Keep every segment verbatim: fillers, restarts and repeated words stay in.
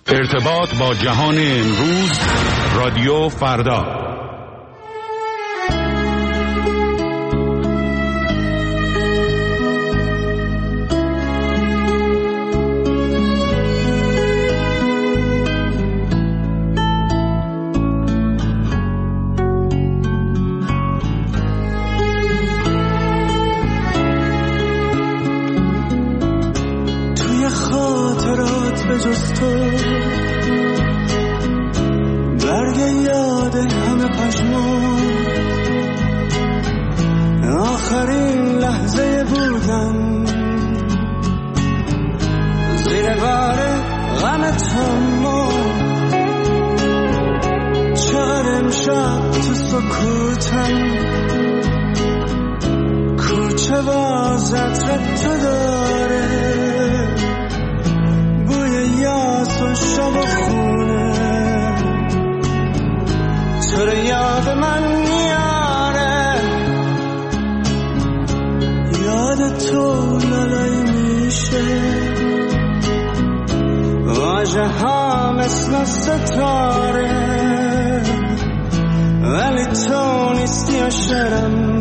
ارتباط با جهان امروز، رادیو فردا. توی خاطرات به جز تو برگ یاد همه پشمان، آخرین لحظه بودم زیر بار غم تمام. چقدر امشب تو سکوتم، کوچه باز عطر تو داره، بوی یاس و شب و خونه، تو رو یاد من میاره، یاد تو لالای میشه، واژه ها مثل ستاره، ولی تو نیستی یا شرم،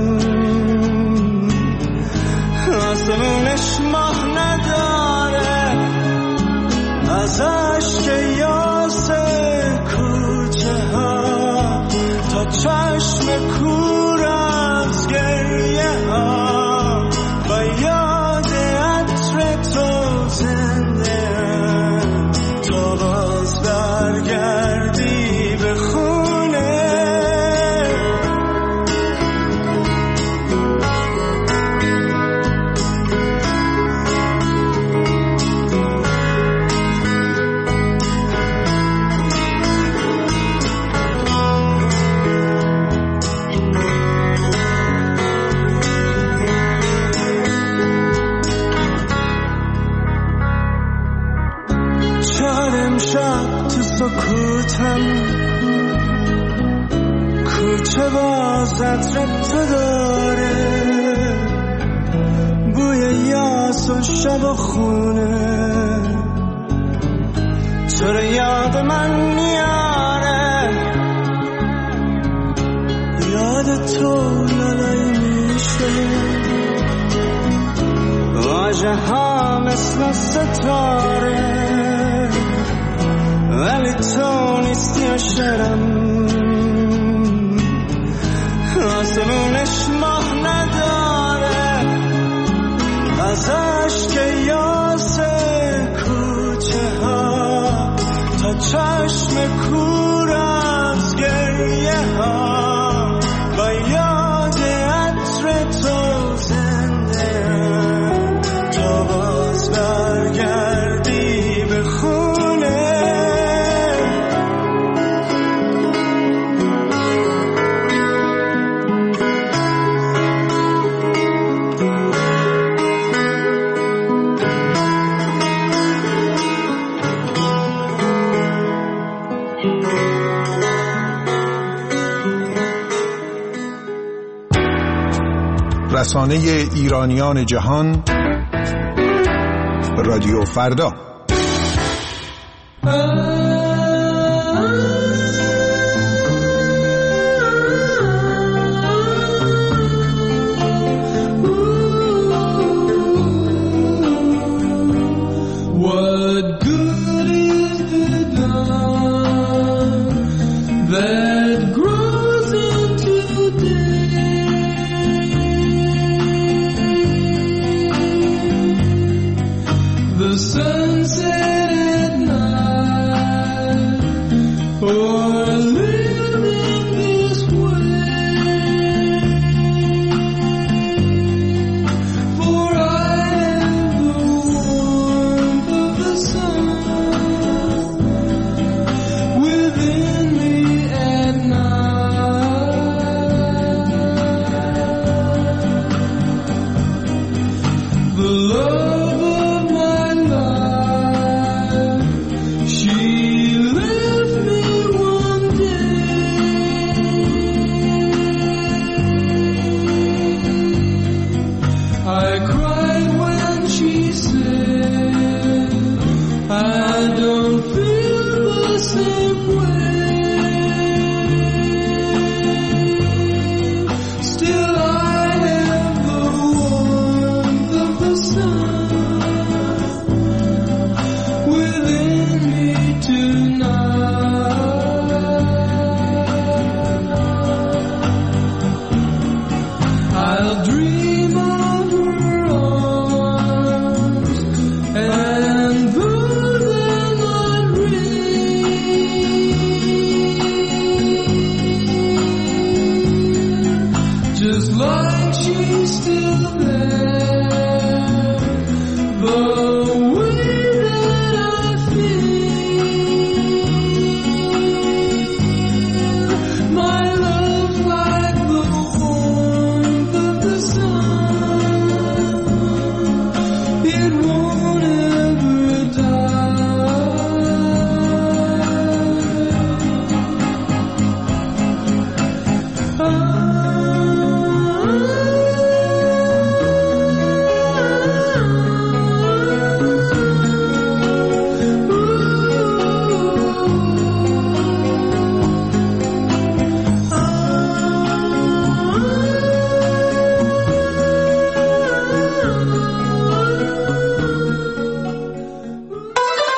آسمونش ماه نداره، از عشق یاس کوچه ها تا چشم کور از گریه ها، با یاد عطر تو زنده تا باز برگردی به خونه. امشب تو سکوتم، کوچه باز عطر تو داره، بوی یاس و شب و خونه، تو رو یاد من میاره، یاد تو لالای میشه، واژه ها مثل ستاره، ولی تو نیستی یا شرم، آسمونش ماه نداره، از عشق یاس کوچه ها تا چشم کور از گریه ها، با یاد عطر تو زنده تا باز برگردی به خونه. رسانه ایرانیان جهان، رادیو فردا. I don't feel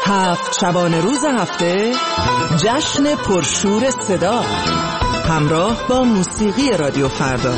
هفت شبانه روز هفته جشن پرشور صدا همراه با موسیقی رادیو فردا.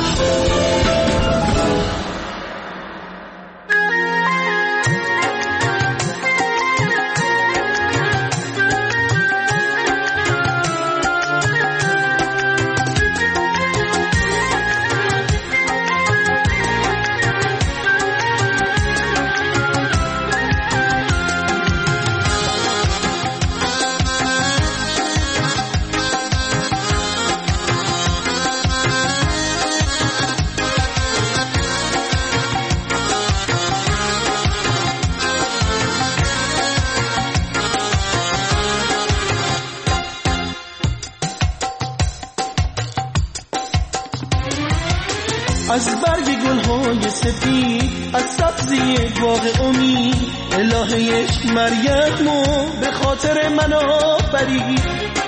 از برگ گلهای سفید، از سبزی باغ امید، الهه مریمو به خاطر من آفرید.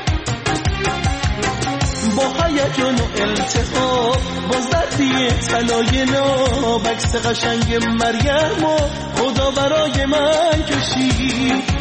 با هیجان و التهاب، با زردی طلای ناب، عکس قشنگ مریمو خدا برای من کشید.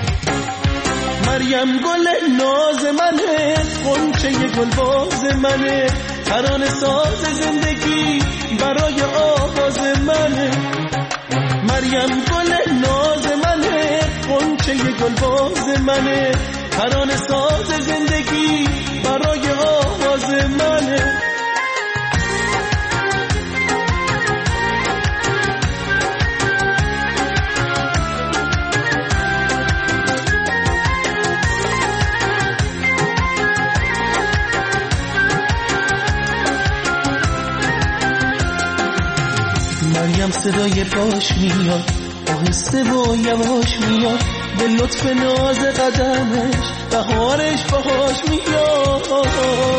مریم گل ناز منه، غنچه گل باز منه، ترانه ساز زندگی برای آواز منه. مریم گل ناز منه، غنچه گل باز منه، ترانه ساز زندگی برای آواز منه. مریم صدای باش میاد، آهسته و یواش میاد، به لطف ناز قدمش بهارش باهاش میاد.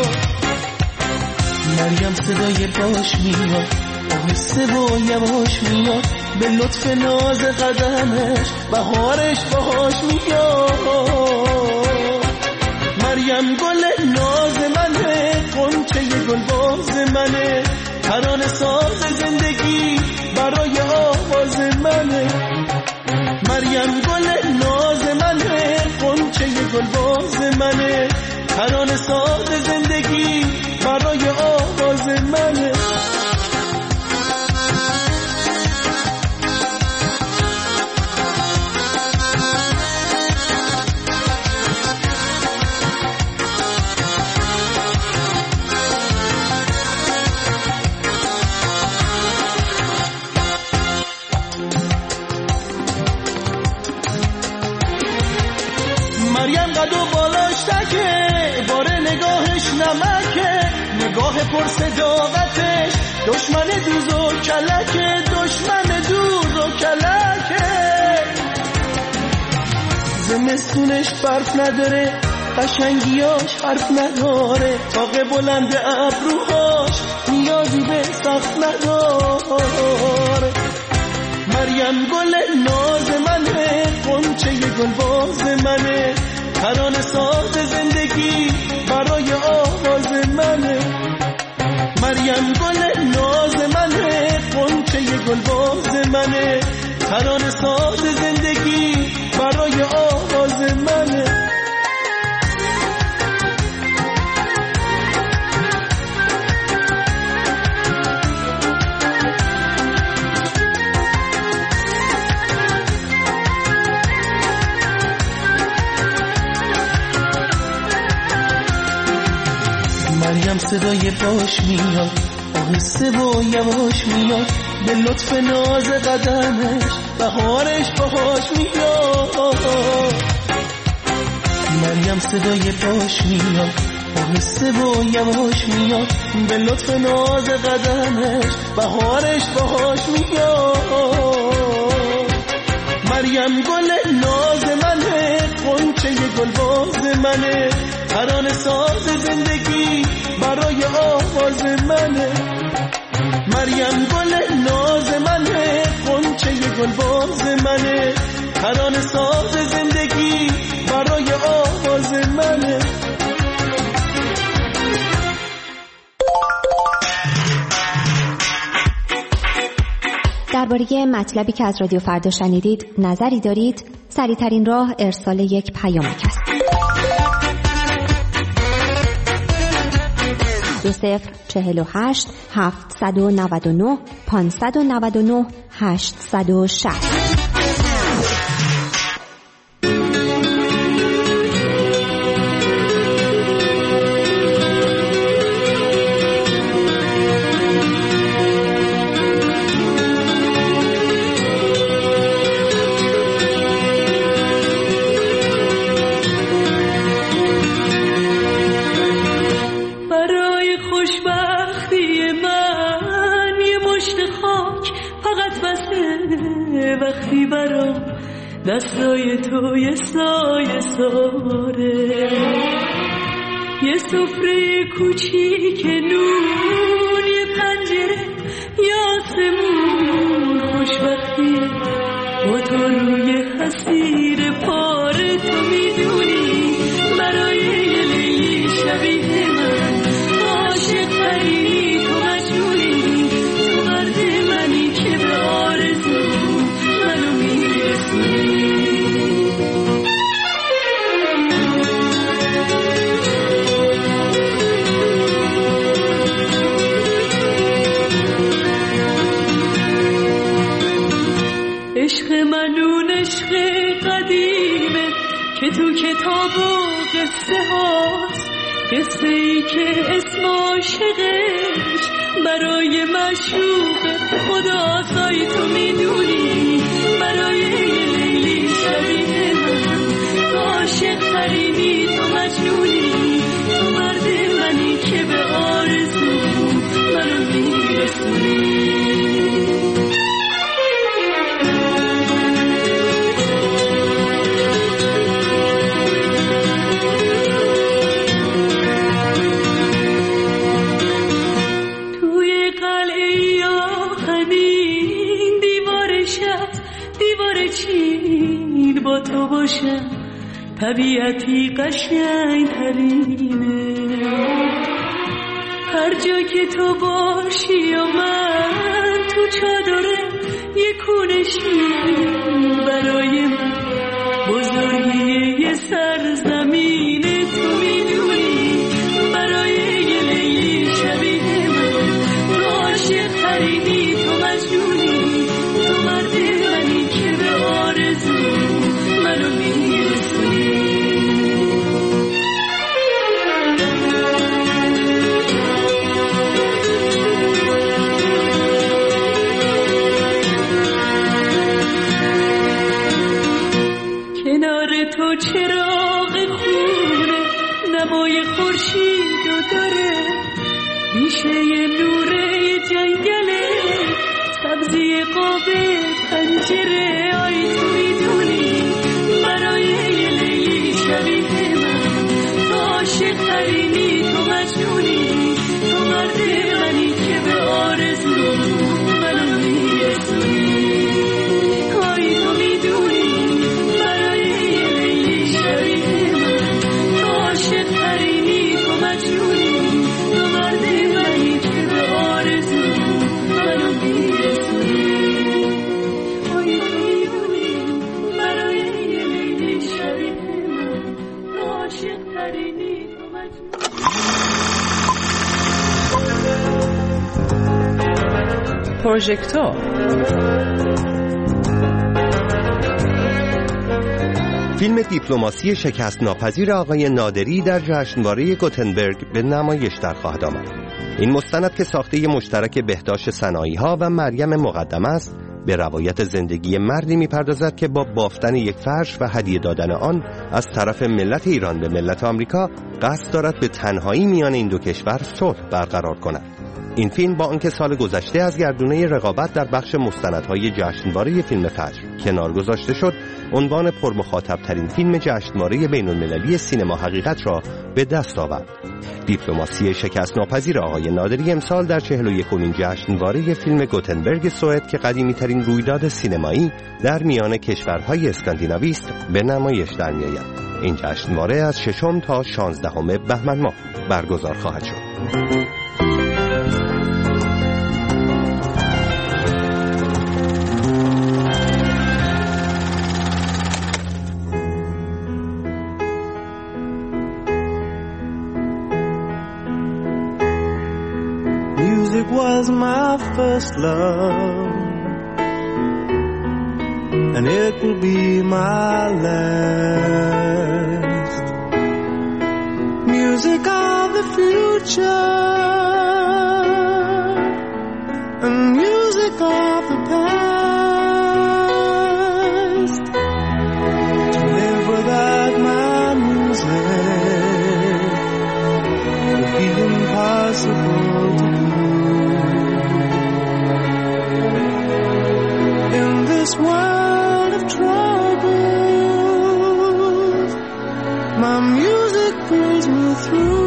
مریم صدای باش میاد، آهسته و یواش میاد، به لطف ناز قدمش بهارش باهاش میاد. مریم گل ناز منه، غنچه گل باز منه، ترانه ساز زندگی برای آواز منه. مریم گل ناز منه، غنچه گل باز منه، ترانه ساز زندگی برای آواز منه. مریم قد و بالاش تکه، باره نگاهش نمکه، نگاه پر صداقتش دشمن دوز و کلکه، دشمن دوز و کلکه. زمستونش برف نداره، قشنگیاش حرف نداره، طاق بلند ابروهاش نیازی به سخت نداره. مریم گل ناز منه، غنچه گل باز منه، ترانه ساز زندگی برای آواز منه. مریم گل ناز منه، غنچه گل باز منه، ترانه ساز زندگی برای آواز منه. مریم صدای باش میاد، آهسته و یواش میاد، به لطف ناز قدمش بهارش باهاش میاد. مریم صدای باش میاد، آهسته و یواش میاد، به لطف ناز قدمش بهارش باهاش میاد. مریم گل ناز منه، غنچه گل باز منه، ترانه ساز زندگی برای آواز منه. مریم گل ناز منه، غنچه گل باز منه، ترانه ساز زندگی برای آواز منه. درباره مطلبی که از رادیو فردا شنیدید نظری دارید؟ سریع‌ترین راه ارسال یک پیامک است. دو صفر چهل و هشت هفتصد و نود و نه پانصد و نود و نه هشتصد و شصت. دستای تو یه سایه ساره، یه سفره کوچیک نون، یه پنجره یاسمون، خوشبختی با تو روی حسیر پاره. تو میدونی برای یه لیلی شبیه من عاشق تری، تو مجنونی، تو مرد منی که به آرزو منو میرسونی. عشق منون عشق قدیمه که تو کتاب و قصه هاست، قصه ای که اسم عاشقش برای معشوق خداست. آی تو میدونی برای یه لیلی شبیه من تو عاشق ترینی، تو مجنونی، تو مرد منی که به آرزو منو میرسونی. با تو باشم طبیعتی قشنگ ترینه، هر جا که تو باشی و من تو چادره یه کونشی، برای من بزرگی یه سرزمینه. تو میدونی برای یه لیلی شبیه من تو عاشق ترینی، تو مجنونی، تو مرد منی که به آرزو منو میرسونی. کنار تو چراغ خونه نمای خورشید و داره، بیشه نوره جنگله سبزی قاب پنجره. آی تو میدونی برای یه لیلی شبیه من تو عاشق ترینی، تو مجنونی، تو مرد منی که به آرزو منو میرسونی. آی تو میدونی برای یه لیلی شبیه من تو عاشق ترینی، تو مجنونی، تو مرد منی که به آرزو منو میرسونی. آی تو میدونی برای یه لیلی شبیه من تو عاشق ترینی، تو مجنونی. پروژکتور فیلم دیپلماسی شکست ناپذیر آقای نادری در جشنواره گوتنبرگ به نمایش در خواهد آمد. این مستند که ساخته مشترک بهداشت صنایعی ها و مریم مقدم است، به روایت زندگی مردی می‌پردازد که با بافتن یک فرش و هدیه دادن آن از طرف ملت ایران به ملت آمریکا قصد دارد به تنهایی میان این دو کشور صلح برقرار کند. این فیلم با آنکه سال گذشته از گردونه رقابت در بخش مستندهای جشنواره فیلم فجر کنار گذاشته شد، عنوان پرمخاطب ترین فیلم جشنواره بین المللی سینما حقیقت را به دست آورد. دیپلماسی شکست ناپذیر آقای نادری امسال در چهل و یکمین جشنواره فیلم گوتنبرگ سوئد که قدیمی ترین رویداد سینمایی در میان کشورهای اسکاندیناوی است به نمایش در میآید. این جشنواره از ششم تا شانزدهم بهمن ماه برگزار خواهد شد. Music was my first love, and it will be my last. Music of the future, and music of the past. To live without my music would be impossible to do. In this world of troubles, my music pulls me through.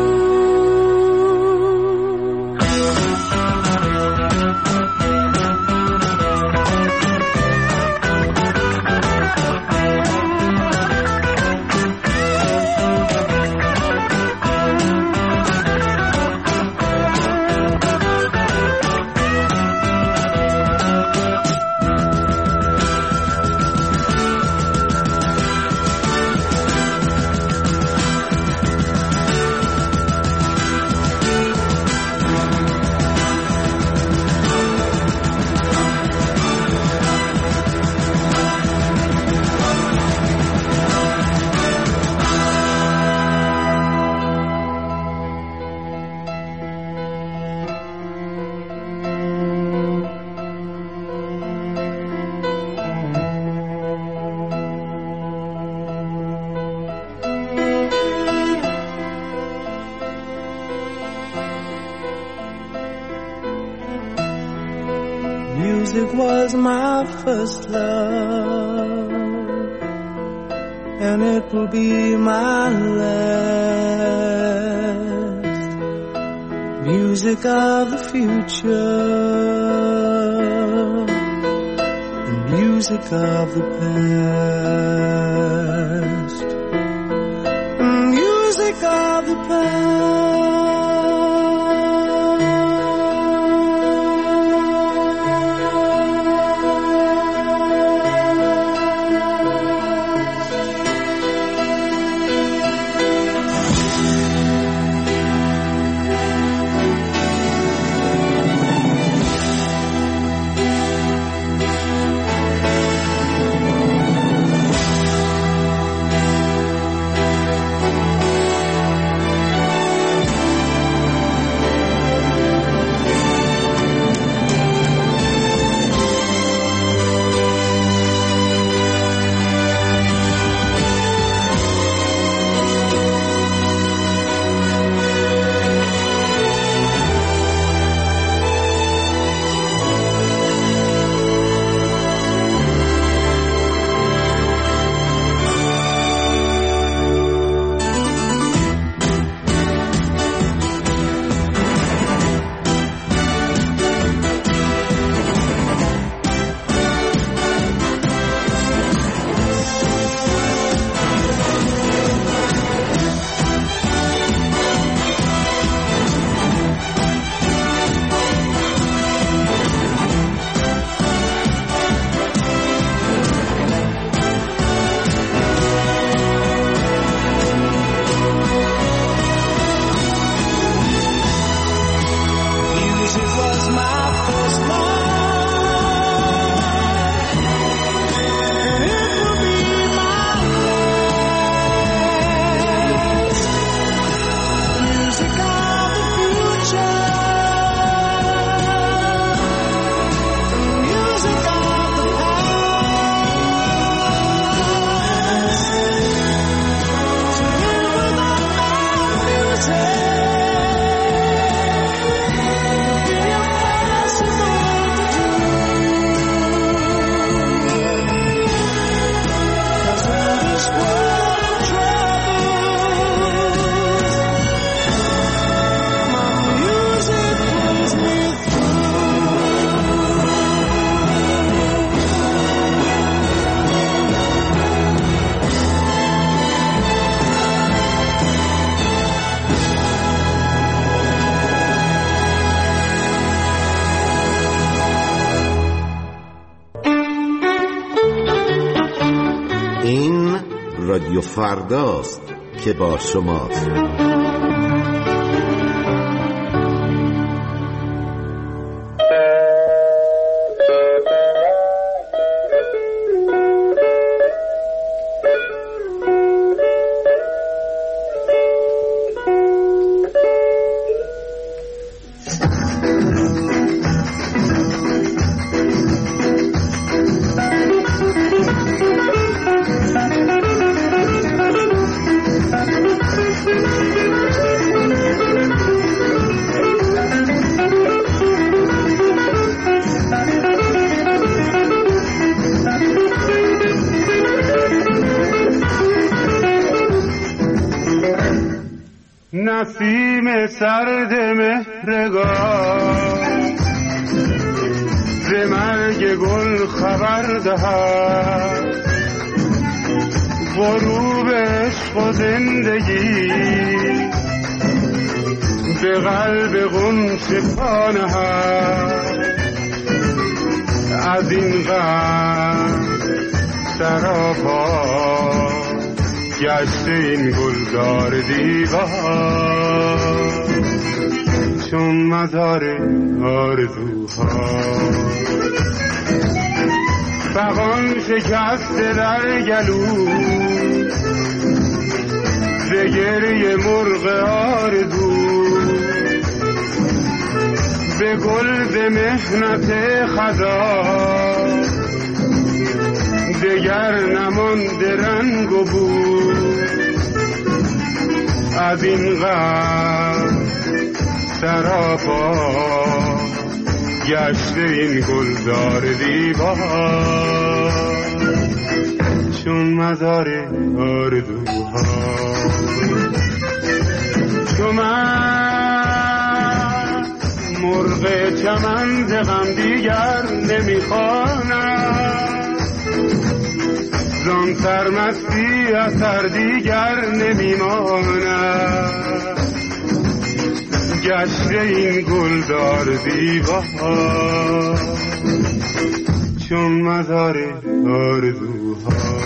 Music was my first love, and it will be my last. Music of the future, and music of the past, and music of the past. رادیو فرداست که با شماست. نسیم سرد مهرگاه ز مرگ گل خبر دهد، غروب عشق و زندگی به قلب غنچه پا نهد. از این غم سراپا گشته این گلزار دیوار، چون مزار آرزوها. فغان شکسته در گلو ز گریه مرغ آرزو، به گل ز محنت خزان دگر نمانده رنگ و بو. از این غم سراپا گشته این گلزار دیوار، چون مزار آرزوها. چون من مرغ چمن ز غم دیگر نمیخوانم، زان سرمستی اثر دیگر نمیماند. گشته این گلزار دیوار، چون مزار آرزوها.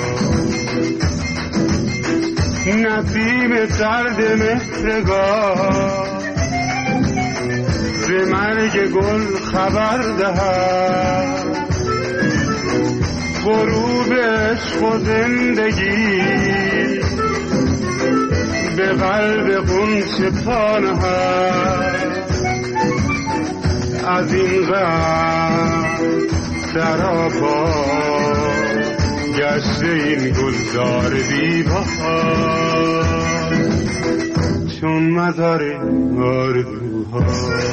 نسیم سرد مهرگاه ز مرگ گل خبر دهد، غروب عشق و زندگی به قلب غنچه پا نهد. از این غم سراپا گشته این گلزار دیوار، چون مزار آرزوها.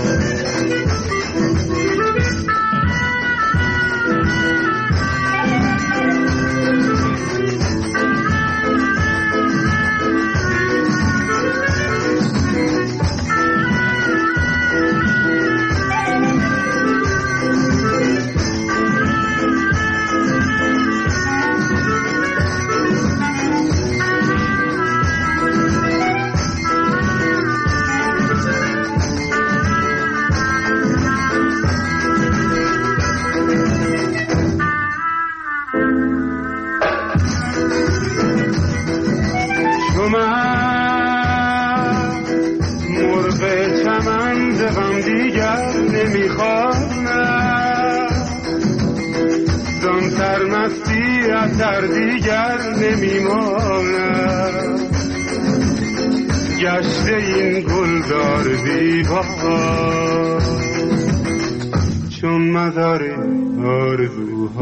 در دیگر نمیماند. گشته این گلزار دیوار، چون مزار آرزوها.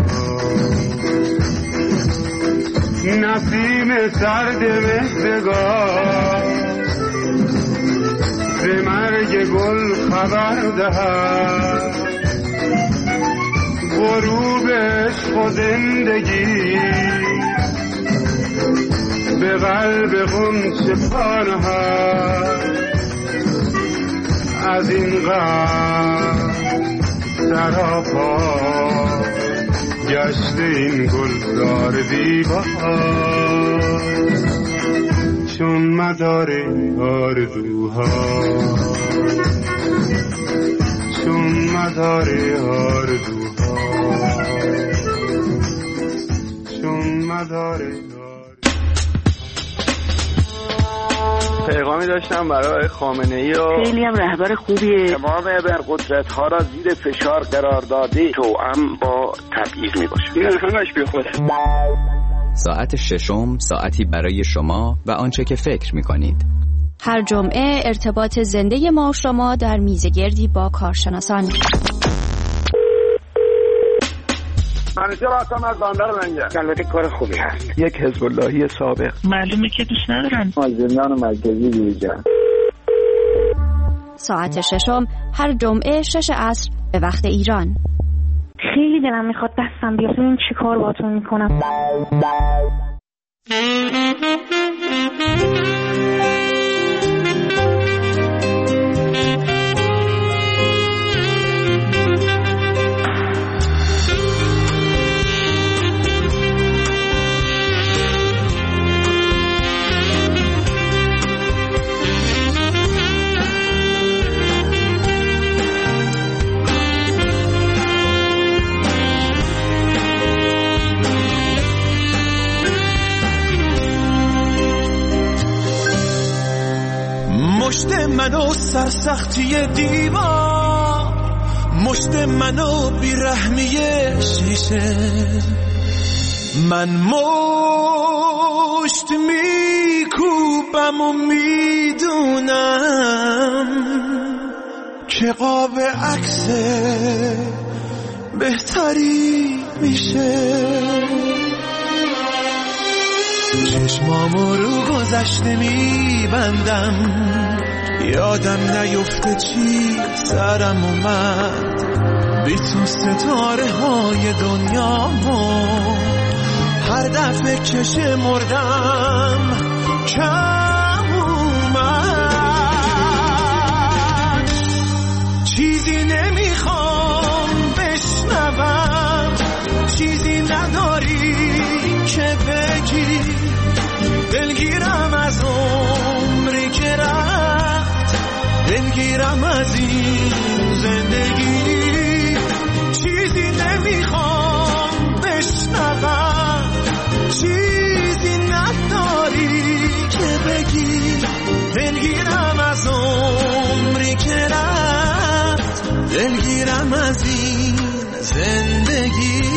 نسیم سرد مهرگاه ز مرگ گل خبر دهد، غروب عشق و زندگی به قلب غنچه پا نهد. از این غم سراپا گشته این گلزار دیوار، چون مزار آرزوها. چون مزار آرزوها، چون مزار. پیغامی داشتم برای خامنه‌ای و خیلی هم رهبر خوبیه. تمام ابرقدرت‌ها را زیر فشار قرار داده، توأم با تبعیض میباشه. این همش بی خوده. ساعت ششم، ساعتی برای شما و آنچه که فکر میکنید. هر جمعه ارتباط زنده ما و شما در میزگردی با کارشناسان. منیجر هستم از بندر منگل. البته کار خوبی هست. یک حزب اللهی سابق. معلومه که دوست ندارن. از زندان مرکزی بیرون. ساعت ششم هر جمعه شش عصر به وقت ایران. خیلی دلم میخواد دستم بیاد. این چی کار باتون میکنم؟ مشت منو سرسختی دیوار، مشت منو بیرحمی شیشه. من مشت میکوبم و میدونم که قاب عکس بهتری میشه. چشمامو رو گذشته میبندم، یادم نیفته چی سرم اومد، بی تو ستاره های دنیامو هر دفعه که شمردم کم اومد. چیزی نمیخوام بشنوم، چیزی نداری که بگی، دلگیرم از عمری که رفت، دلگیرم از این زندگی. چیزی نمیخوام بشنوم، چیزی نداری که بگی، دلگیرم از عمری که رفت، دلگیرم از این زندگی.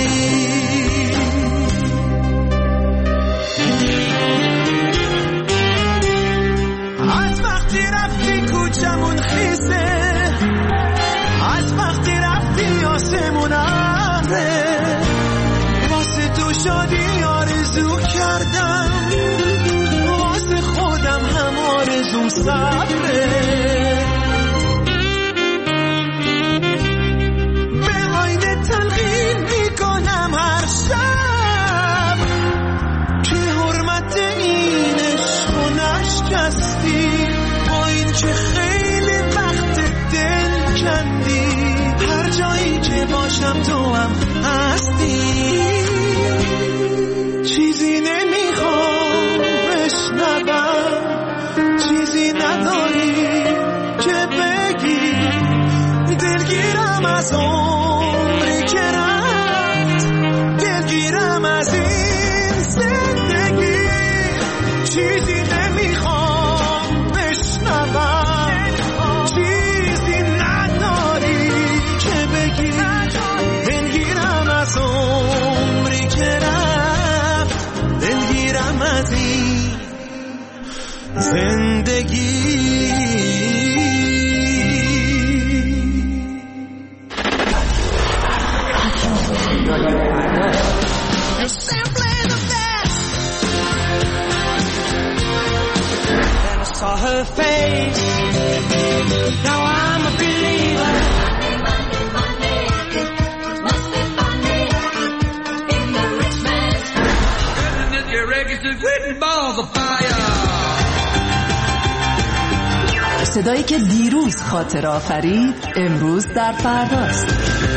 از وقتی رفتی کوچمون خیسه، از وقتی رفتی آسمون ابره، واسه تو شادی آرزو کردم، واسه خودم هم آرزوم صبره. به آینه تلقین میکنم هر شب که حرمت این عشق و نشکستی، با این که خیلی وقت دل کندی، هر جایی که باشم تو هم هستی. چیزی نمیخوام بشنوم، چیزی نداری که بگی، دلگیرم از عمری که رفت، دلگیرم از این زندگی. چیزی نمیخوام بشنوم، چیزی نداری که بگی، دلگیرم از عمری که رفت، دلگیرم از این زندگی. Saw her face, now I'm a believer. Monday, Monday, it must be Monday in the rich man's feeling that your reggae is written balls of fire. صدایی که دیروز خاطر آفرید امروز در فرداست.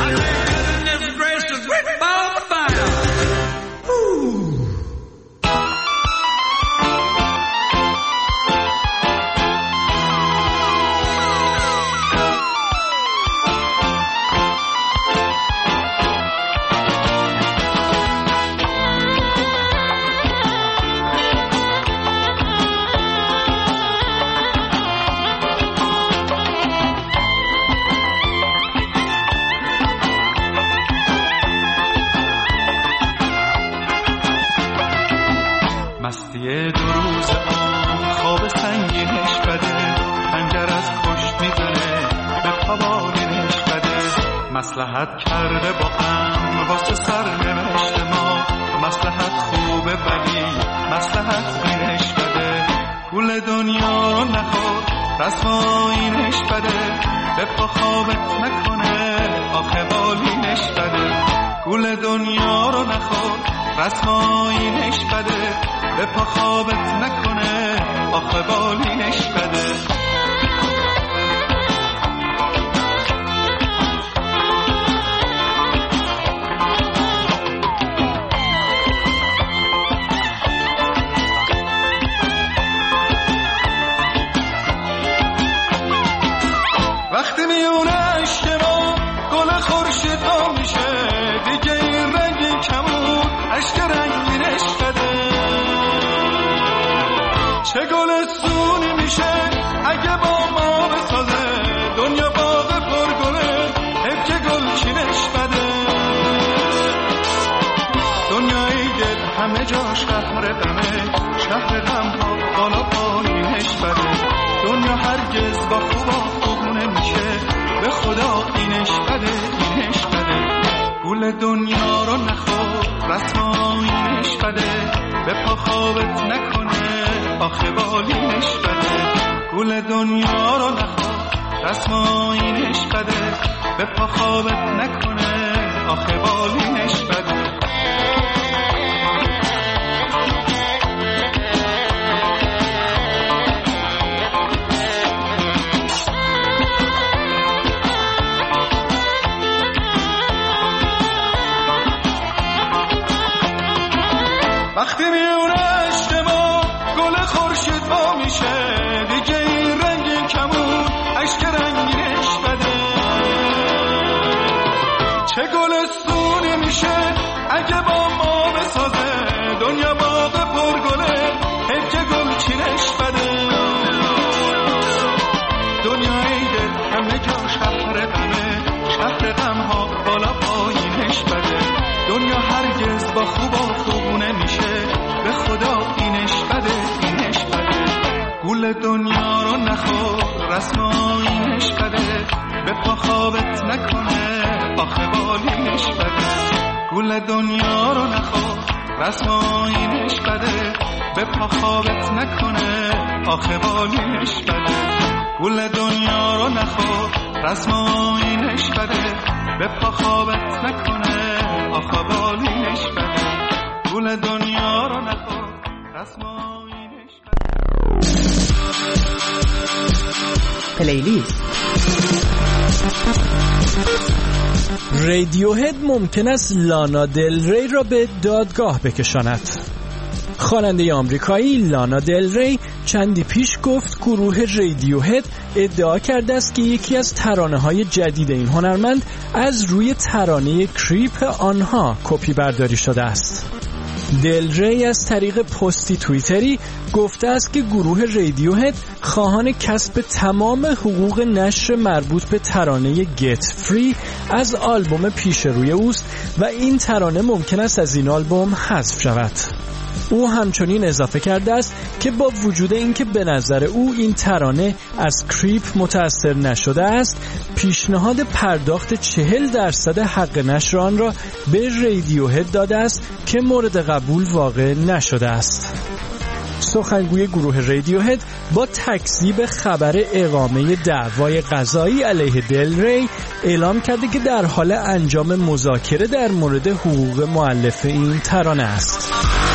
مستی دو روز آن خواب سنگینش بده، خنجر از پشت میزنه به پابالینش بده. مصلحت کرده با هم واسه سر نوشت ما، مصلحت خوبه ولی مصلحت اینش بده. گول دنیا رو نخور رسوایینش بده، به پا خوابت نکنه آخه بالینش بده. گول دنیا رو نخور رسوایینش بده، به پا خوابت نکنه آخه بالینش بده. وقتی میونه عشق ما گل خورشید ها میشه، دیگه این رنگی کمون عشق رنگینش بده. چه گل سونی میشه شهر غم ها بالا پایینش بده. دنیا هرگز با خوبا خوب نمیشه، به خدا اینش بده اینش بده. گول دنیا رو نخور رسم آیینش بده، به پا خوابت نکنه آخه بالینش بده. گول دنیا رو نخور رسم آیینش بده، به پا خوابت نکنه آخه بالینش بده. وقتی میونه اجتماع گل خورشید وا میشه، دیگه این رنگ کمون اشک رنگینش بده. چه گلستونی میشه اگه با ما بسازه، دنیا باغ پر گله حیف که گل چینش بده. دنیا عیده همه جا شهر غمه، شهر غم ها بالا پایینش بده. دنیا هرگز با خوبا خوبونه میشه، به خدا اینش بده اینش بده. گول دنیا رو نخور رسم آیینش بده، به پا خوابت نکنه آخه بالینش بده. گول دنیا رو نخور رسم آیینش بده، به پا خوابت نکنه آخه بالینش بده. گول دنیا رو نخور رسم آیینش بده، به پا خوابت نکنه آخه بالینش بده. گول دنیا رو نخور رسم آیینش بده. پلیلیست. رادیوهد ممکن است لانا دل ری را به دادگاه بکشاند. خواننده آمریکایی لانا دل ری چندی پیش گفت گروه رادیوهد ادعا کرده است که یکی از ترانه‌های جدید این هنرمند از روی ترانه کریپ آنها کپی برداری شده است. دل ری از طریق پستی توییتری گفته است که گروه رادیوهد خواهان کسب تمام حقوق نشر مربوط به ترانه Get Free از آلبوم پیش روی اوست و این ترانه ممکن است از این آلبوم حذف شود. او همچنین اضافه کرده است که با وجود اینکه به نظر او این ترانه از کریپ متأثر نشده است، پیشنهاد پرداخت چهل درصد حق نشر آن را به رادیوهد داده است که مورد قبول واقع نشده است. سخنگوی گروه رادیوهد با تکذیب خبر اقامه دعوای قضایی علیه دل ری اعلام کرده که در حال انجام مذاکره در مورد حقوق مؤلف این ترانه است.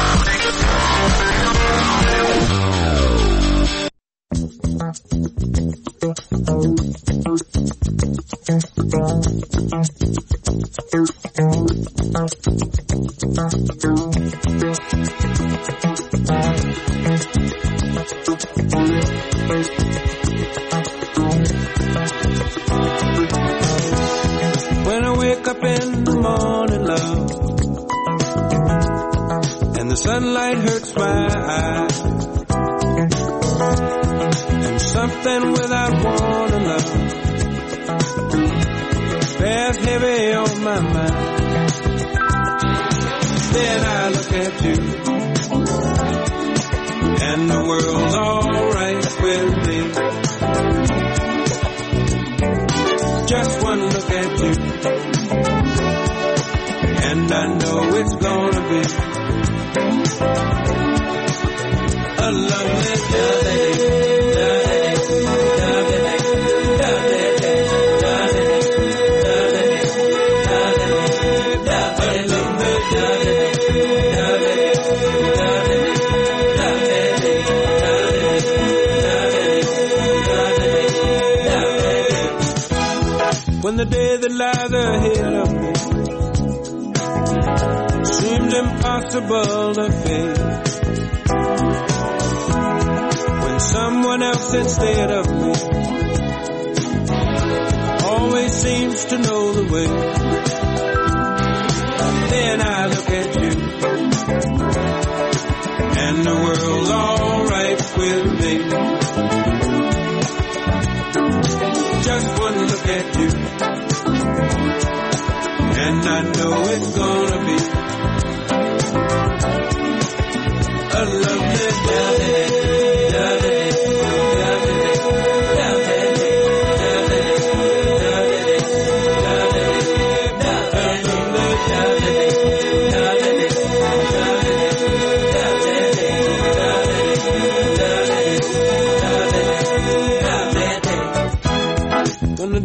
When I wake up in the morning, love, and the sunlight hurts my eyes, and something without warning, love, bears heavy on my mind. Then I look at you, and the world's alright with me. Just one look at you, and I know it's gonna be a lovely day. When the day that lies ahead of me seems impossible to face, when someone else instead of me always seems to know the way, then I look at you, and the world's alright with me. Just one look at you, and I know it's gonna be a lovely day.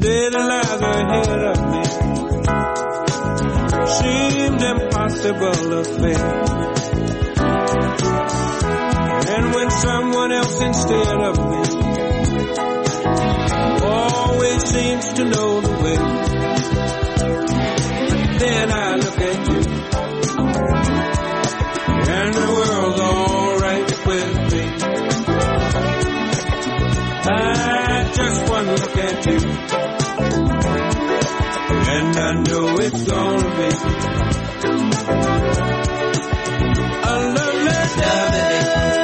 little lies ahead of me seemed impossible to face. And when someone else instead of me always seems to know the way, then I look at you and the world's all right with me. I just one look at you and I know it's gonna be a lovely day.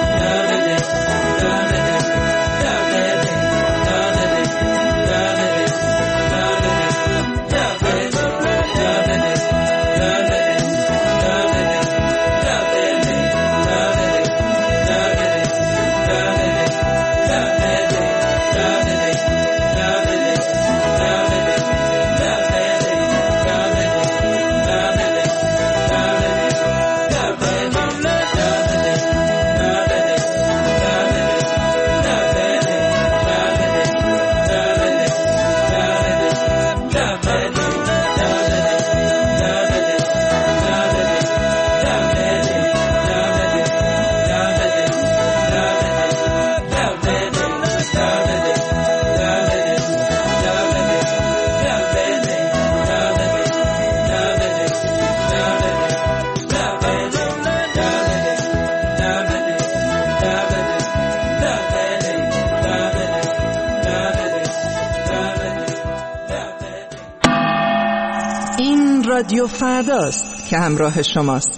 رادیو فرداست که همراه شماست.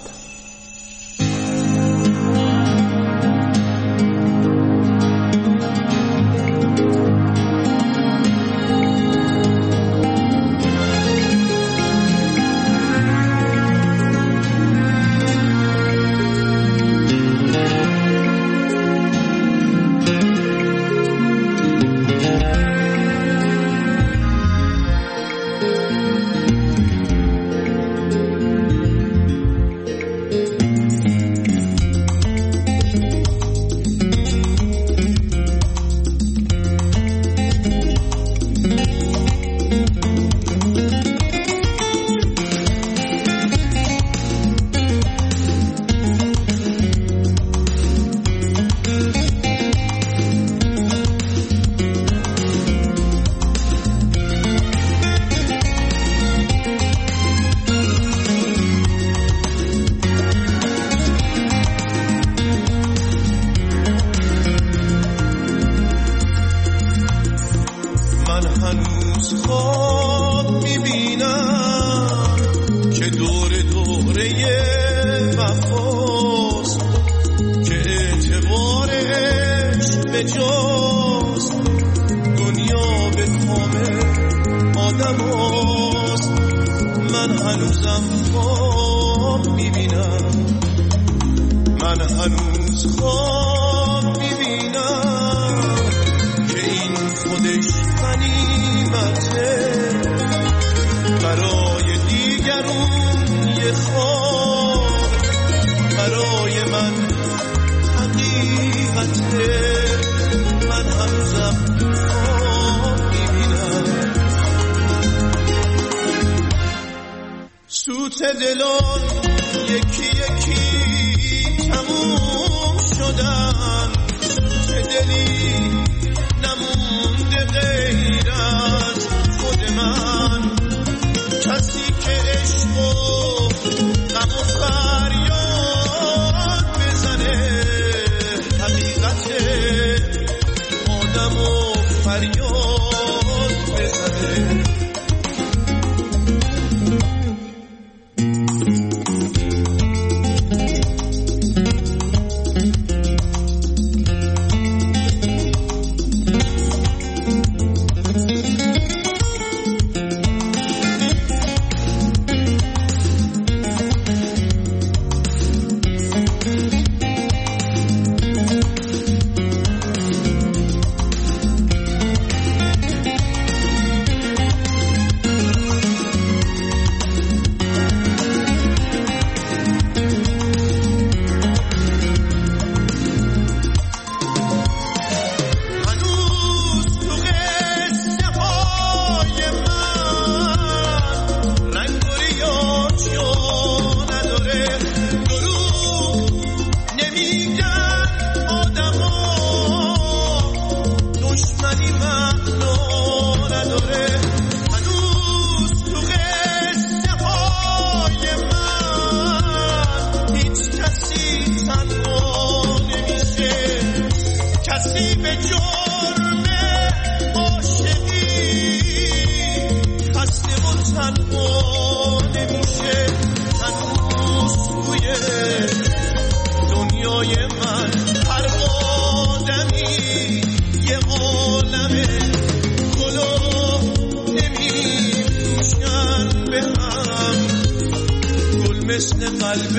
کسی به جرم عاشقی خسته و تنها نمیشه هنوز توی دنیای من. هر آدمی یه عالمه گلو نمیشن به هم، گل مثل قلب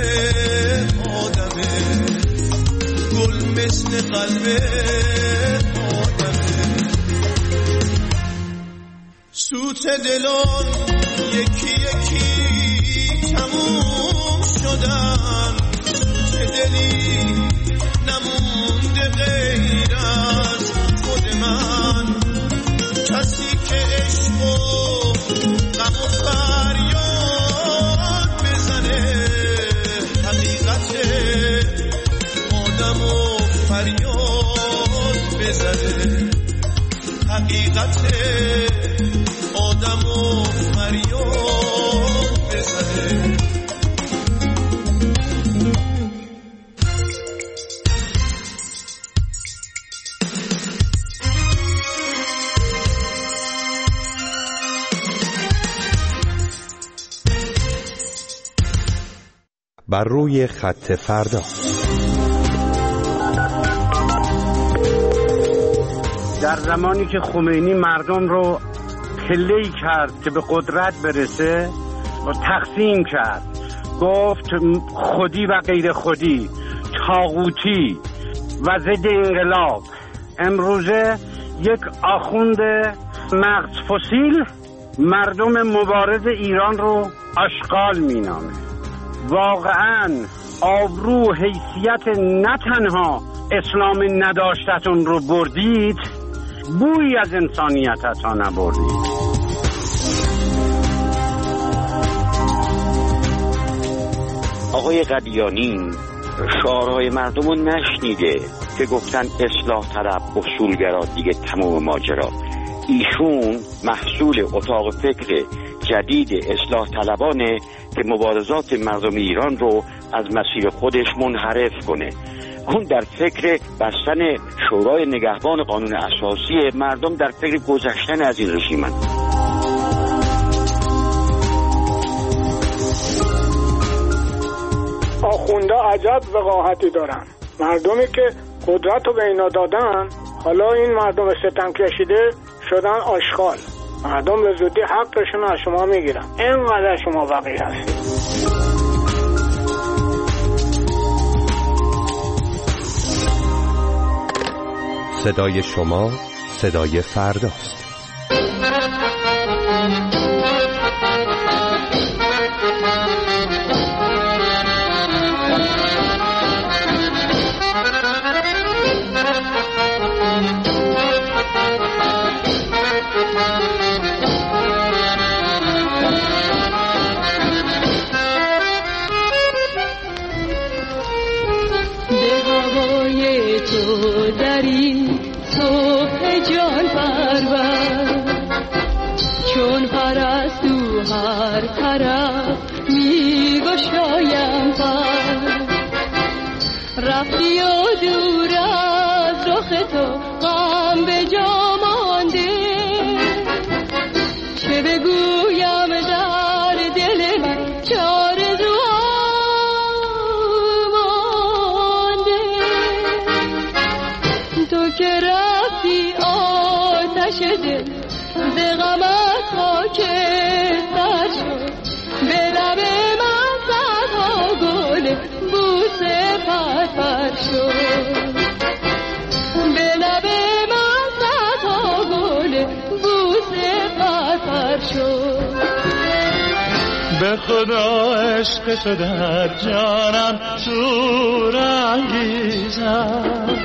آدمه، گل مثل قلب آدمه. سوت دلان یکی یکی تموم شدن که دلی نمونده غیر از خود من. کسی که عشق و غم و فریاد بزنه حقیقت آدم و فریاد بزنه، حقیقت آدم و فریاد بزنه. بر روی خط فردا. در زمانی که خمینی مردم رو پله‌ای کرد که به قدرت برسه و تقسیم کرد، گفت خودی و غیر خودی، طاغوتی و ضد انقلاب. امروزه یک آخوند مغز فسیل مردم مبارز ایران رو آشغال مینامه. واقعاً آبرو حیثیت نه تنها اسلام نداشتتون رو بردید، بویی از انسانیتتون نبردید. آقای قدیانی شعارهای مردم رو نشنیده که گفتن اصلاح طلب اصولگرا دیگه تمام ماجرا. ایشون محصول اتاق فکر جدید اصلاح طلبانه که مبارزات مردم ایران رو از مسیر خودش منحرف کنه. اون در فکر بستن شورای نگهبان قانون اساسی، مردم در فکر گذشتن از این رژیمن. آخونده عجب وقاحتی دارن. مردمی که قدرت رو به اینا دادن، حالا این مردم ستم کشیده شدن آشغال. مردم به زودی حقشون از شما میگیرن. اینقدر شما وقیح هستید. صدای شما صدای فرداست. در این صبح جان پرور چون پرستو هر طرف می گشایم پر رفتی و دور از رخ تو غم به جا مانده چه بگویم در دل من چار که رفتی آتش دل ز غمت خاکستر شد به لب من صدها گل بوسه پرپر شد به لب من صدها گل بوسه پرپر شد به خدا عشق تو در جانم شور انگیزم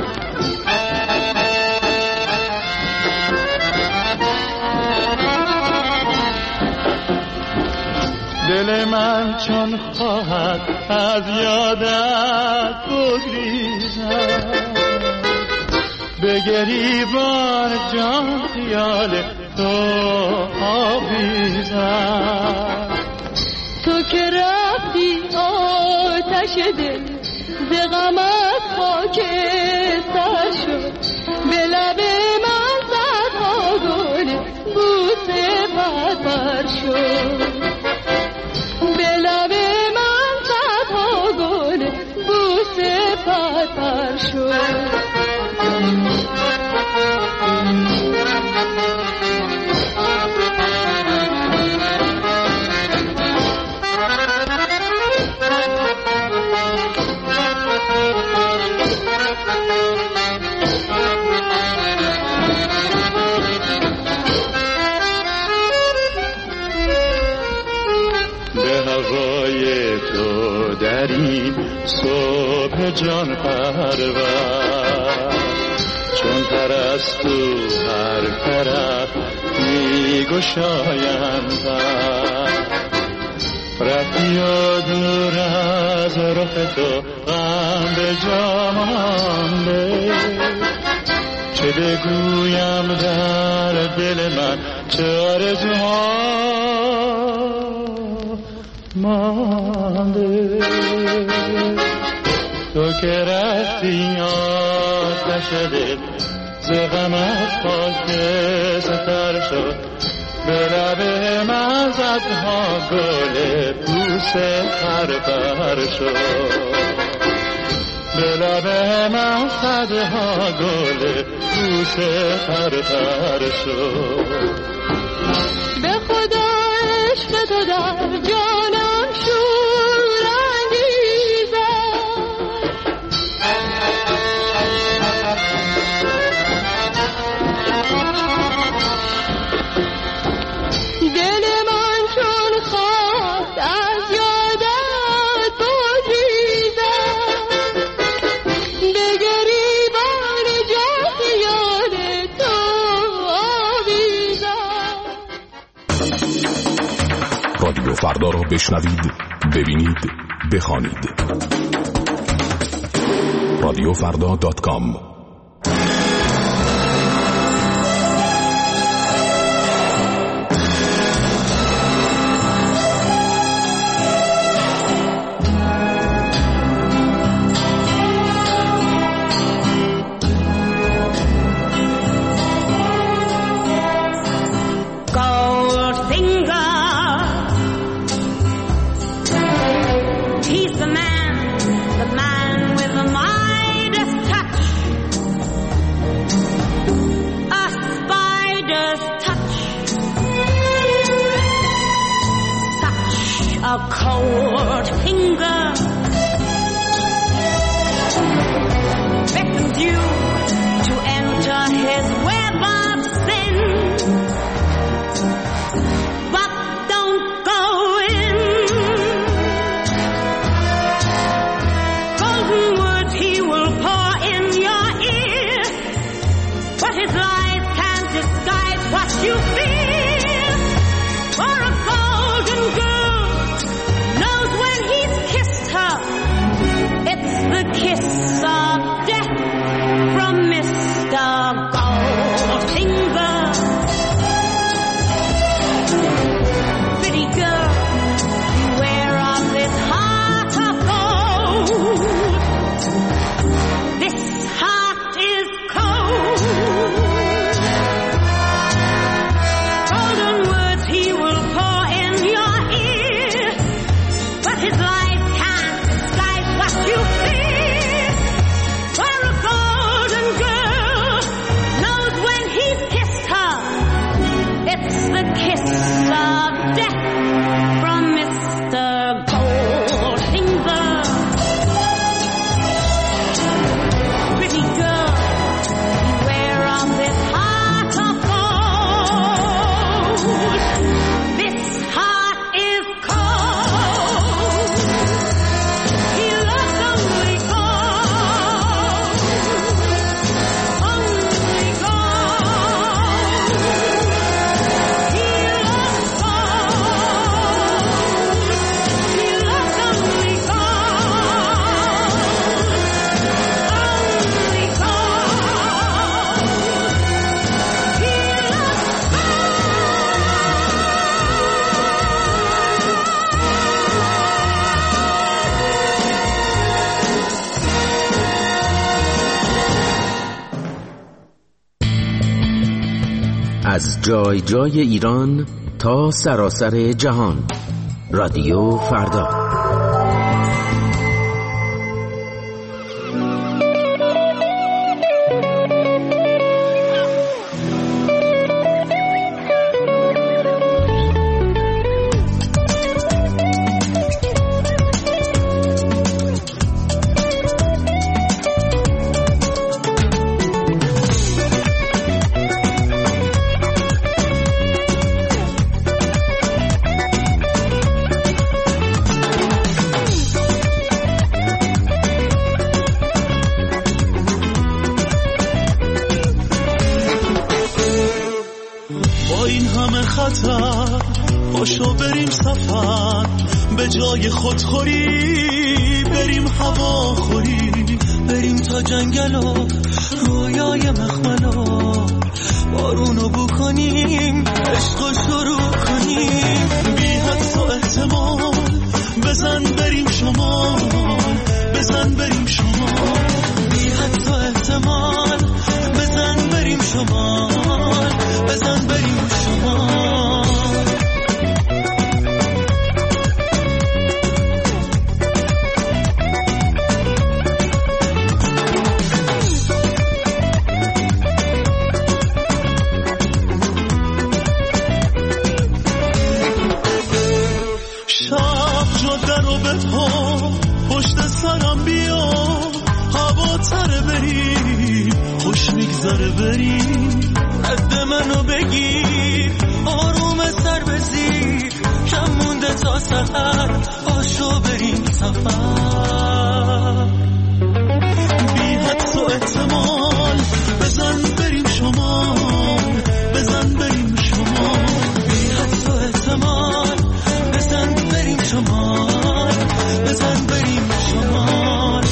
دل من چون خواهد از یادت بگریزم به گریبان جان خیال تو آویزم تو که رفتی آتش دل ز غمت خاکستر شد در این صبح جان پرور، چون پرستو هر طرف می گشایند رفتی و دور از رخ تو غم به جا مانده، چه بگویم در دل من چه آرزوها مانده. تو که رفتی آتش دل ز غمت خاک ستر شد، به لب مزدها گل بوس پرپر شد، به لب مزدها گل بوس پرپر شد. به خدا عشق تو در جانم شور انگیزد، دل من چون خواست از یادت بگریزد، به گریبان جات یاد تو آویزد. رادیو فردا را بشنوید، ببینید، بخوانید. رادیو فردا دات کام. A cold finger beckons you to enter his web of sin, but don't go in. Golden words he will pour in your ear, but his lies can't disguise what you feel. For a golden girl knows when he's kissed her, it's the kiss of death from Mister Goldfinger. Pretty girl, beware of this heart of gold. This heart is cold. Golden words he will pour in your ear, but his life can't disguise what you feel. For a golden girl knows when he's kissed her, it's the kiss of death from Mister Goldfinger. Pretty girl, beware of this heart of gold. This heart is cold. He loves only gold, only gold. He loves gold. He loves only gold, only gold. He از جای جای ایران تا سراسر جهان. رادیو فردا. خطر، پاشو بریم سفر، به جای خودخوری بریم هواخوری، بریم تا جنگل و رویای مخملو، بارونو بو کنیم، عشقو شروع کنیم، بی حدس و احتمال بزن بریم شمال، بزن بریم شمال، بی حدس و احتمال بزن بریم شمال، بزن بریم شمال. پشت سرم بیا هوا تره بریم، خوش میگذره بریم، رد منو بگیر، آروم سر بزیر، کم مونده تا سحر، پاشو بریم سفر، بی حدس و احتمال بزن بریم شمال، بزن بریم شمال، بی حدس و احتمال بزن بریم شمال، بزن بریم شمال.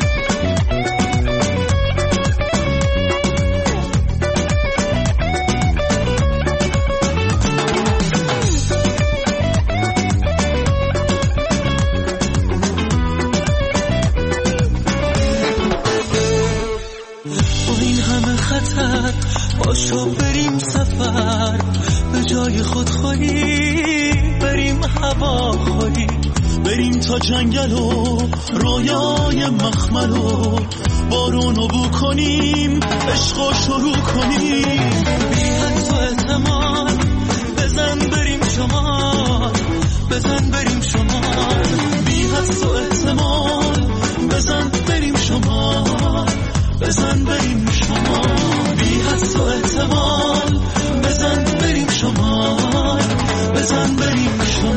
با این همه خطر پاشو بریم سفر، به جای خودخوری بریم هواخوری، بریم تا جنگل و رویای مخملو، بارونو بو کنیم، عشقو شروع کنیم، بی حدس و احتمال بزن بریم شمال، بزن بریم شمال، بی حدس و احتمال بزن بریم شمال، بزن بریم شمال، بی حدس و احتمال بزن بریم شمال، بزن بریم شمال.